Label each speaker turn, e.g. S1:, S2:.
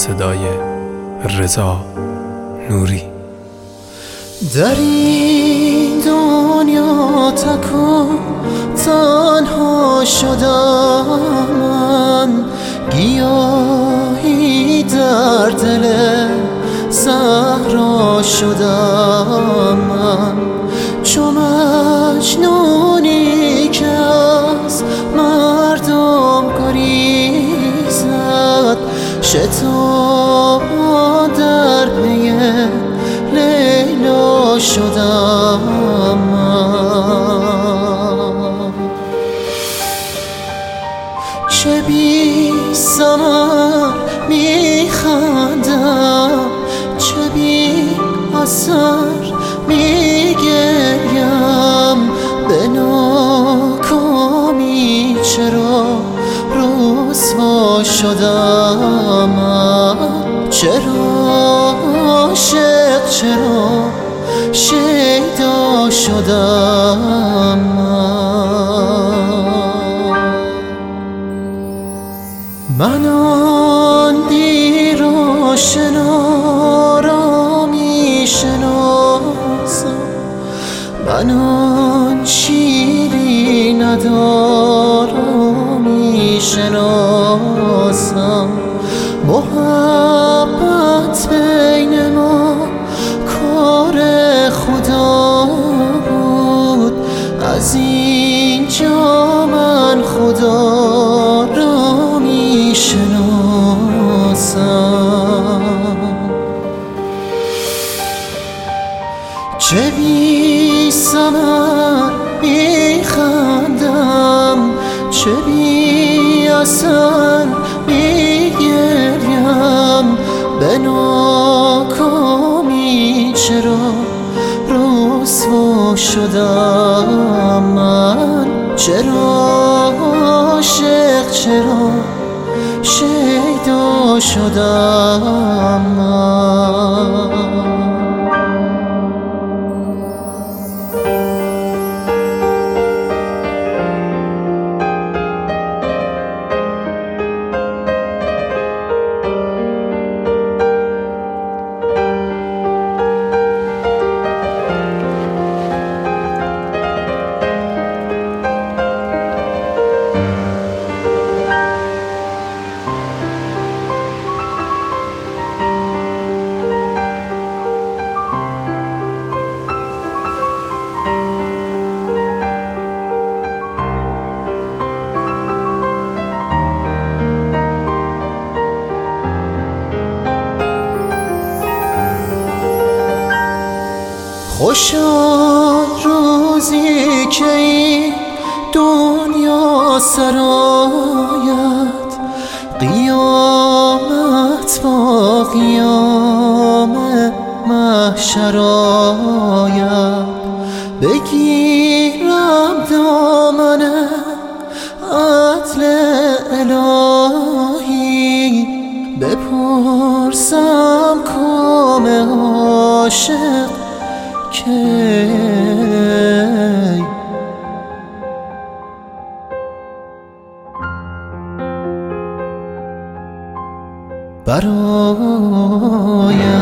S1: صدای رضا نوری.
S2: در این دنیا تک و تنها شدم من، گیاهی در دل صحرا شدم من، چو مجنونی که از مردم گریزد، شتاب در پی لیلا شدم من. چه بی ثمر میخندم، چه بی اثر میگریم، به ناکامی چرا رسوا شدم من، چرا عاشق، چرا شیدا شدم من آن دیر آشنا را میشناسم، من آن شیرین ادا را میشناسم، محبت بین ما کار خدا بود، از اینجا من خدا را میشناسم. چه بی ثمر میخندم، چه بی اثر میگریم، به ناکامی چرا رسوا شدم من، چرا عاشق، چرا شیدا شدم من. خوشا روزی که این دنیا سرآید، قیامت با قیام محشر آید، بگیرم دامن عدل الهی، بپرسم کام عاشق کی برایم.